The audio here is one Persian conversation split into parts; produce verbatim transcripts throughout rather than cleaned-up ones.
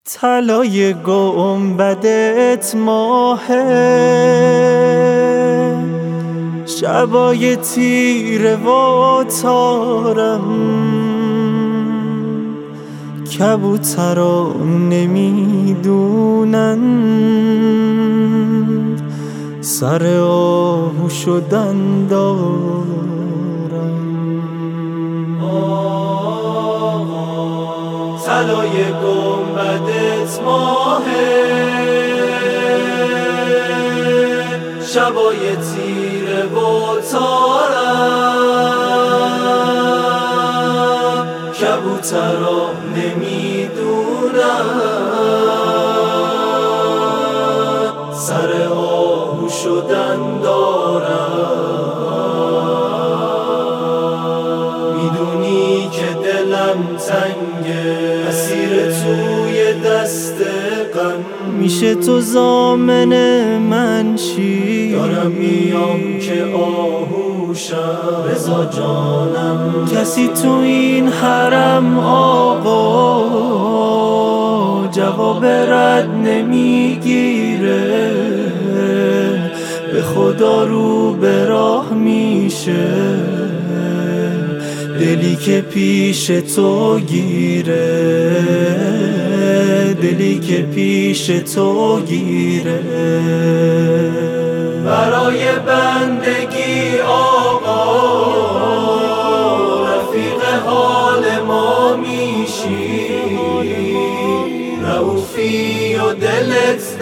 طلای گنبدت ماهه، شبای تیره و تارم، کبوترا نمیدونن سر آهو شدن دارم. طلای گنبدت ماهه، شبای تیره و تارم، کبوترا نمیدونن سر آهو شدن دارم. میدونی که دلم تنگه، اسیر توی دست غم، میشه تو ضامن من چی؟ دارم میام که آهوشم، رضا جانم. کسی تو این حرم آقا جواب رد نمیگیره، به خدا رو به راه میشه دلی که پیش تو گیره، دلی که پیش تو گیره. برای بندگی آقا رفیق حال ما میشی، رئوفی و دلت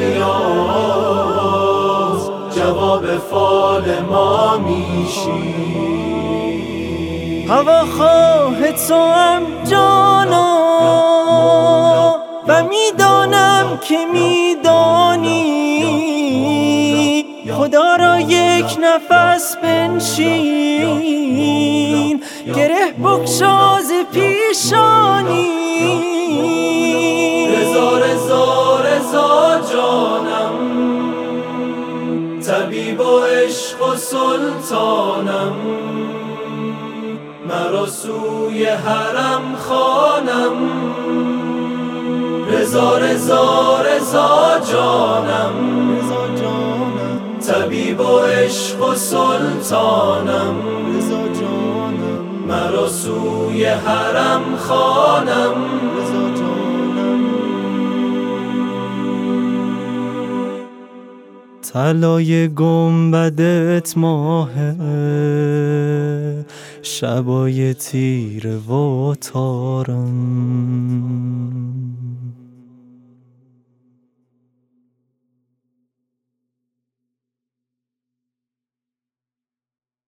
دریاست، جواب فال ما میشی. هواخواه تو هم جانا و میدانم که میدانی، خدا را یک نفس بنشین، گره بگشاز پیشانی. رضا رضا رضا جانم، طبیب و عشق و سلطانم، مرا سوی حرم خوانم. رضا رضا رضا جانم، طبیب و عشق و سلطانم، مرا سوی حرم خوانم. طلای گنبدت ماهه، شبای تیره و تارم.